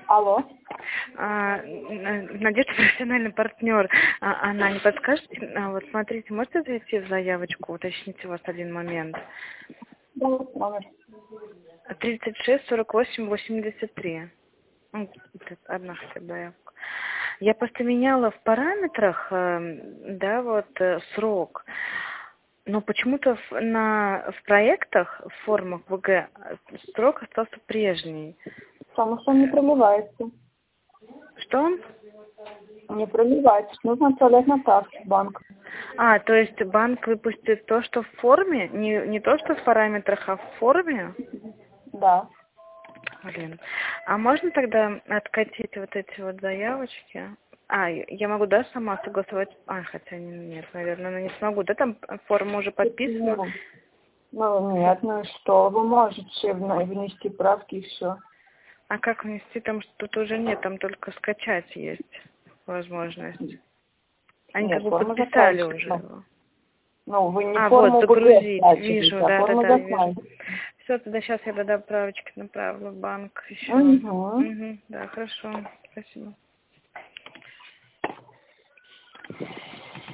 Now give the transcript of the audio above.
Алло. Надежда, профессиональный партнер. Она не подскажет? Вот смотрите, можете зайти в заявочку, уточните у вас один момент. Да, номер. 36 48 83. Ну, это одна хотя бы заявка. Я просто меняла в параметрах, да, вот срок. Но почему-то в проектах, в формах ВГ срок остался прежний. Потому что он не проливается. Что? Не проливается. Нужно отправлять на карту в банк. То есть банк выпустит то, что в форме? Не то, что в параметрах, а в форме? Да. Блин. А можно тогда откатить вот эти вот заявочки? Я могу, да, сама согласовать? Хотя нет, наверное, не смогу. Да, там форма уже подписана? Ну, нет, ну что, вы можете внести правки и все. А как внести? Там тут уже нет, там только скачать есть возможность. Они Нет, как бы форма подписали заканчивается. уже его. Ну, вы не Вот, форму загрузить. БГ Вижу, скачиваете, а форму вижу. заканчиваете. Все, тогда сейчас я тогда правочки направлю в банк еще. Угу. Да, хорошо. Спасибо.